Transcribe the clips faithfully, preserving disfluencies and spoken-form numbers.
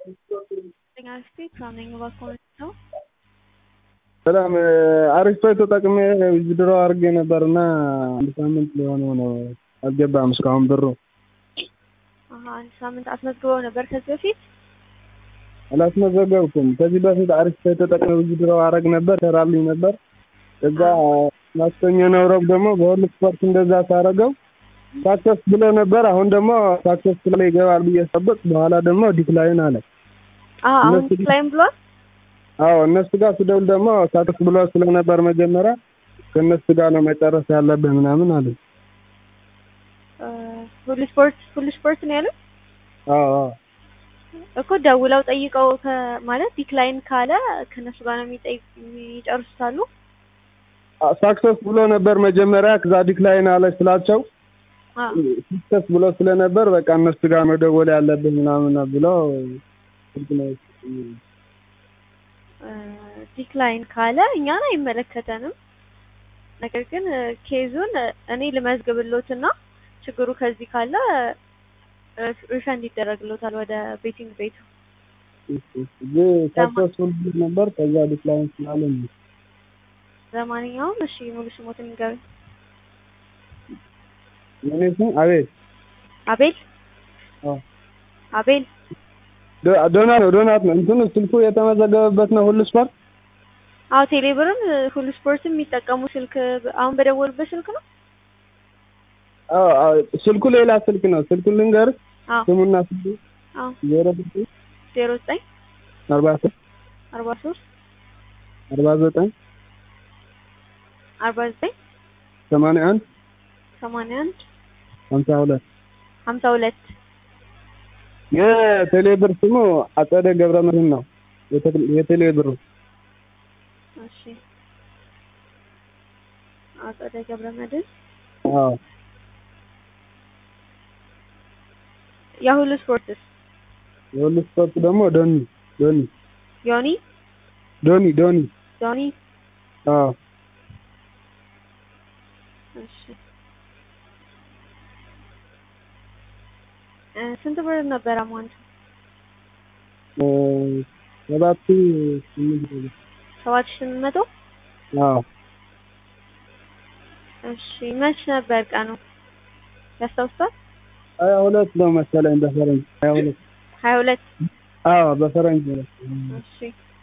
Aspect running about ነው ሰላም አሪፍ ተጠቅሜ ቪዲዮ አርጌ ነበርና አንድ ሳምንት ሊሆነው ነው አልገባም እስካሁን ብሩ አሃ አንድ ሳምንት አስመዝግበው ነበር ከዚህ በፊት አላስመዘገብኩም ከዚህ በፊት አሪፍ ተጠቅሜ ቪዲዮ አረግ ነበር ተራልኝ ነበር እዛ ማስተኛ ነው ረብ ደግሞ በሁሉ ስፖርት እንደዛ ታረገው ሳክሰስ ብሎ ነበር አሁን ደግሞ ሳክሰስ ላይ ይገባል ብዬ ሰበቅ በኋላ ደግሞ ዲክላይን አለ አዎ አሁን ዲክላይን ብሏል አዎ እነሱ ጋር ስደውል ደግሞ ሳክሰስ ብሎ ስለነበር መጀመሪያ ከነሱ ጋር ነው መጨረስ ያለብህ ምናምን አለ ሁሉ ስፖርት ሁሉ ስፖርት ነው ያለው አዎ አዎ እኮ ደውለው ጠይቀው ማለት ዲክላይን ካለ ከነሱ ጋር ነው የሚጨርሱታሉ ሳክሰስ ብሎ ነበር መጀመሪያ ከዛ ዲክላይን አለ ስላቸው አዎ ሳክሰስ ብሎ ስለነበር በቃ እነሱ ጋር መደወል ያለብህ ምናምን ብለው ዲክላይን ካለ እኛን አይመለከተንም ነገር ግን ኬዙን እኔ ልመዝግብሎትና ችግሩ ከዚህ ካለ ሪፈንድ ይደረግሎታል ወደ ቤቲንግ ቤቱ ሳክሰስፉል ነበር ከዛ ዲክላይን ስላለ ነው ለማንኛውም እሺ ሙሉ ስሞትን ንገር ምንስ አቤል አቤል አዎ አቤል ዶናት ዶናት ነው እንትኑ ስልኩ የተመዘገበበት ነው ሁሉ ስፖርት አዎ ቴሌብርም ሁሉ ስፖርትም የሚጠቀሙ ስልክ አሁን በደወልበት ስልክ ነው አዎ አዎ ስልኩ ሌላ ስልክ ነው ስልኩን ልንገር ስሙና ስልኩ አዎ ዜሮ ዘጠኝ አርባ ሶስት አርባ ሶስት አርባ ዘጠኝ አርባ ዘጠኝ ሰማንያ አንድ ሰማንያ አንድ ሃምሳ ሁለት ሃምሳ ሁለት የቴሌብር ስሙ አጸደ ገብረመድህን ነው የቴሌብር እሺ አጸደ ገብረመድህን አዎ ያሁሉ ስፖርትስ የሁሉ ስፖርት ደግሞ ዶኒ ዶኒ ዮኒ ዶኒ ዶኒ ዶኒ አዎ እሺ ስንት ብር ነበር አማውንት ሰባት ስምንት ሰባት ስምንት መቶ አዎ እሺ መች ነበር ቀኑ ያስታውሳል ሀያ ሁለት ነው መሰለኝ በፈረንጅ ሀያ ሁለት ሀያ ሁለት አዎ በፈረንጅ ነው እሺ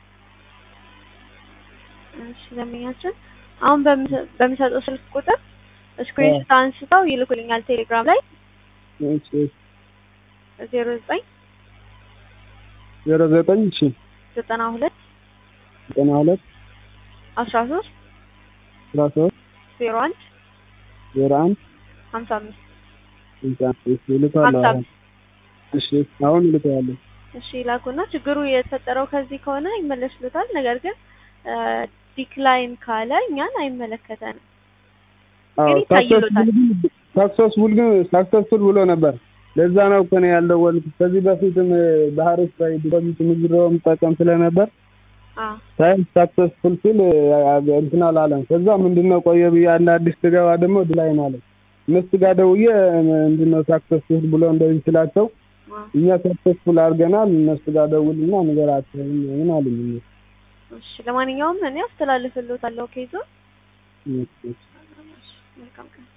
እሺ ለምኛችን አሁን በሚሰጠው ስልክ ቁጥር ስክሪንሾት አንስተው ይልኩልኛል ቴሌግራም ላይ እሺ ዜሮ ዘጠኝ ዜሮ ዘጠኝ እሺ ዘጠና ሁለት ዘጠና ሁለት አስራ ሶስት አስራ ሶስት ዜሮ አንድ ዜሮ አንድ ሀምሳ አምስት እሺ ልታለሁ እሺ አሁን ልታለሁ እሺ ላኩና ችግሩ የተፈጠረው ከዚህ ከሆነ ይመለስሉታል ነገር ግን ዲክላይን ካለ እኛን አይመለከተንም ግን ይታይሉታል ሳክሰስፉል ግን ሳክሰስፉል ብሎ ነበር ለዛ ነው ከኔ ያልደወልኩት ከዚህ በፊትም በሐሪፍ ላይ ዲፖዚት ምዝሮም ተጠቀም ስለነበር አዎ ታይም ሳክሰስፉል ሲል እንትና አላለም ከዛ ምንድነው ቆየ ብዬ አንድ አዲስ ትገባ ደግሞ ዲክላይን አለ እነሱ ጋር ደውዬ ምንድነው ሳክሰስፉል ብሎ እንደዚህ ስላቸው እኛ ሳክሰስፉል አድርገናል እነሱ ጋር ደውልና ንገራቸው ምን አሉኝ እሺ ለማንኛውም እኔ አስተላልፍልዎታለሁ ኬዙ እሺ መልካም